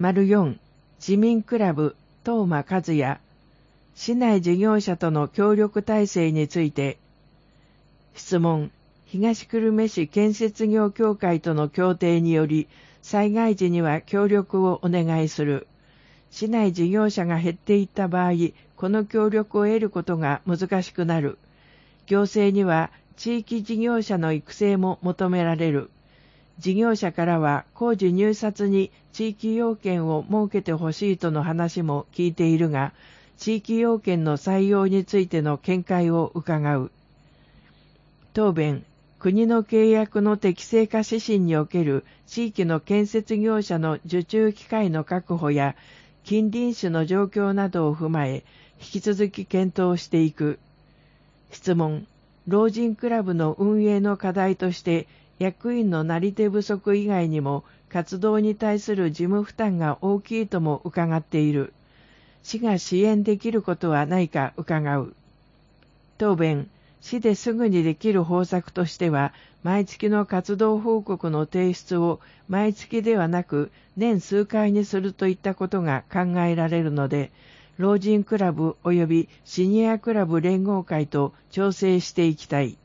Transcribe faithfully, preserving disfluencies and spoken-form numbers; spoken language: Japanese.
よん、自民クラブ東間和也、市内事業者との協力体制について、質問、東久留米市建設業協会との協定により、災害時には協力をお願いする。市内事業者が減っていった場合、この協力を得ることが難しくなる。行政には地域事業者の育成も求められる。事業者からは工事入札に地域要件を設けてほしいとの話も聞いているが、地域要件の採用についての見解を伺う。答弁、国の契約の適正化指針における地域の建設業者の受注機会の確保や近隣種の状況などを踏まえ、引き続き検討していく。質問、老人クラブの運営の課題として、役員のなり手不足以外にも活動に対する事務負担が大きいとも伺っている。市が支援できることはないか伺う。答弁、市ですぐにできる方策としては、毎月の活動報告の提出を毎月ではなく年数回にするといったことが考えられるので、老人クラブ及びシニアクラブ連合会と調整していきたい。